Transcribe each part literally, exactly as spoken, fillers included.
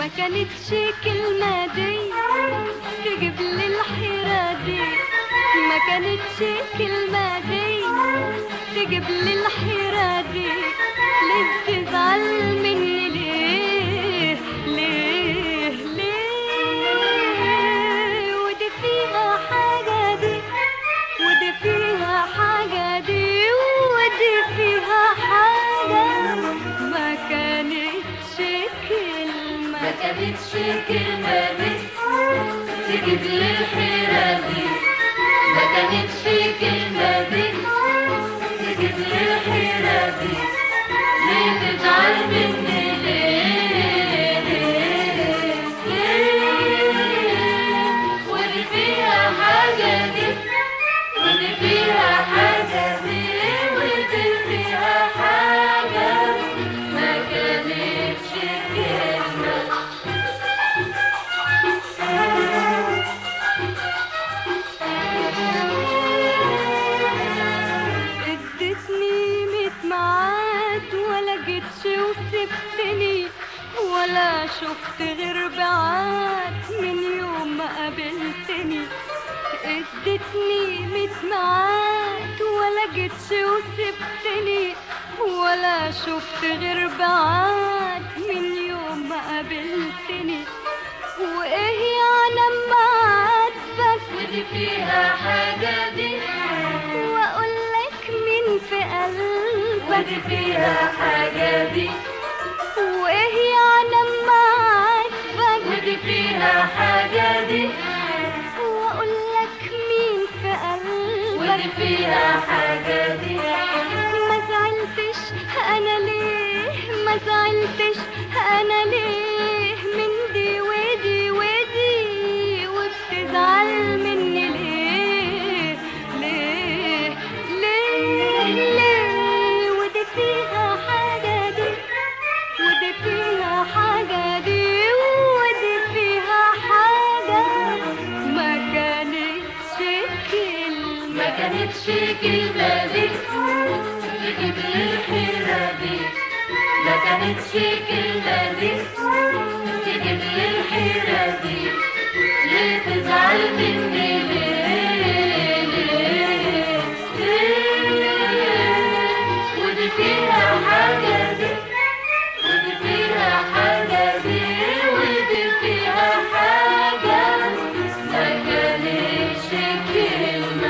ما كانتش كلمة دي تجيب لي الحيرة دي، ما كانتش كلمة دي تجيب لي الحيرة دي. ليه تزعل مني ليه ليه ليه؟ ودي فيها حاجة دي ودي فيها حاجة دي ودي فيها حاجة ما كانتش كلمة ما كانتش كلمة دي تجيب لي الحيرة دي، ما كانتش كلمة دي تجيب لي الحيرة دي. ليه تزعل مني ليه ليه ليه؟ ودي فيها حاجة دي ودي فيها حاجة دي ودي فيها حاجة ما كانتش كلمة. ادتني ميت ميعاد ولا جيتش وسبتني، ولا شفت غير بعاد من يوم ما قابلتني. ادتني ميت ميعاد ولا جيتش وسبتني، ولا شفت غير بعاد من يوم ما قابلتني. وايه يعني اما عاتبك ودي فيها حاجة دي واقول لك مين في قلبك، ودي فيها حاجة دي وايه يعني اما عاتبك ودي فيها حاجة دي واقول لك مين في قلبك. ودي فيها حاجة دي. ما زعلتش انا ليه ما زعلتش انا ليه من دي ودي ودي، وبتزعل مني ليه ليه ليه ليه؟ ودي فيها حاجة دي ودي فيها حاجة دي ودي فيها حاجة ما كانتش كلمة. ما كانتش كلمة دي تجيب لي الحيرة دي، ما كانتش كلمة دي تجيب لي الحيرة دي. ليه تزعل مني ليه ليه ليه؟ ودي فيها حاجة دي ودي فيها حاجة دي ودي فيها حاجة ما كانتش كلمة.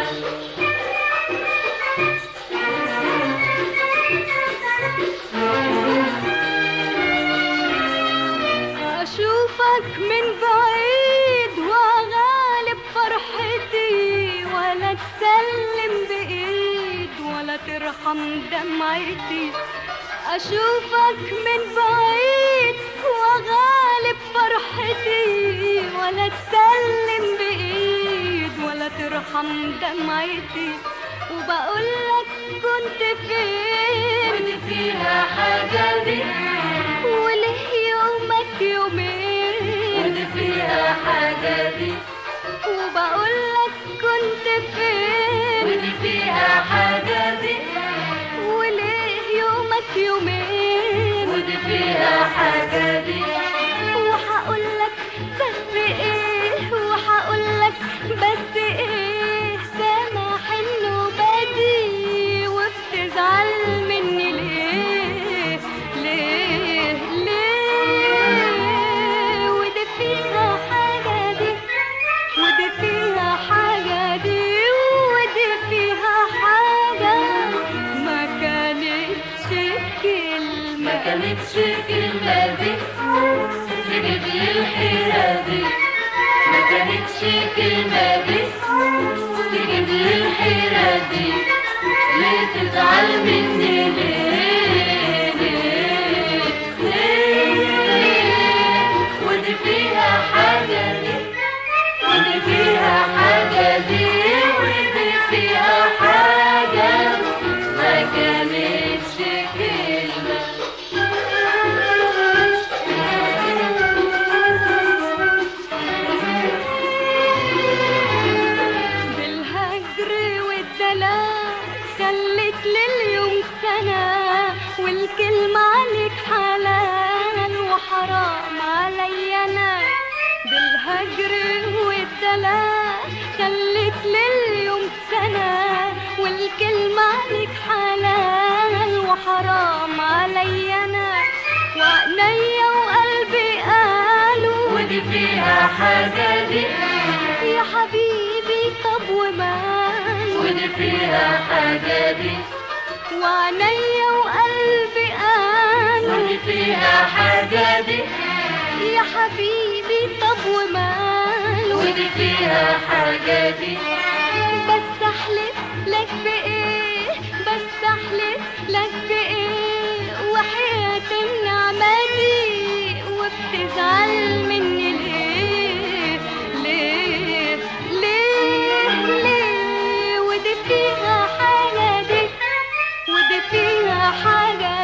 أشوفك من بعيد وأغالب فرحتي، ولا تسلم بإيد ولا ترحم دمعتي. أشوفك من بعيد وأغالب فرحتي، ولا تسلم بإيد ولا ترحم دمعتي. وبقولك كنت فين ودي فيها حاجة دي وليه يومك يومين، ودي فيها حاجة دي وبقولك كنت فين ودي فيها حاجة دي وليه يومك يومين، ودي فيها حاجة دي. وهقولك بس ايه وهقولك بس ايه سامح انه بدي، وبتزعل مني ليه ليه ليه؟ ودي فيها حاجة دي ودي فيها حاجة دي ودي فيها حاجة ما كانتش كلمة. ما كانتش كلمة دي تجيب لي الحيرة دي، ما كانتش كلمة دي تجيب لي الحيرة دي. ليه تزعل مني ليه ليه ليه؟ ودي فيها حاجة دي ودي فيها حاجة دي ودي فيها حاجة ما كانتش كلمة. بالهجر والدلال خلت لليوم سنة ولا خلت لليوم سنة، والكلمة عليك حلال وحرام علي أنا، وعينيا وقلبي قالوا ودي فيها حاجة دي يا حبيبي طب وماله، ودي فيها حاجة دي وعينيا وقلبي قالوا ودي فيها حاجة دي يا حبيبي طب وماله، ودي فيها حاجة دي بس احلف لك بايه، بس احلف لك بايه، وحياة النعمة دي وبتزعل مني ليه ليه ليه ليه، ودي فيها حاجة دي ودي فيها حاجة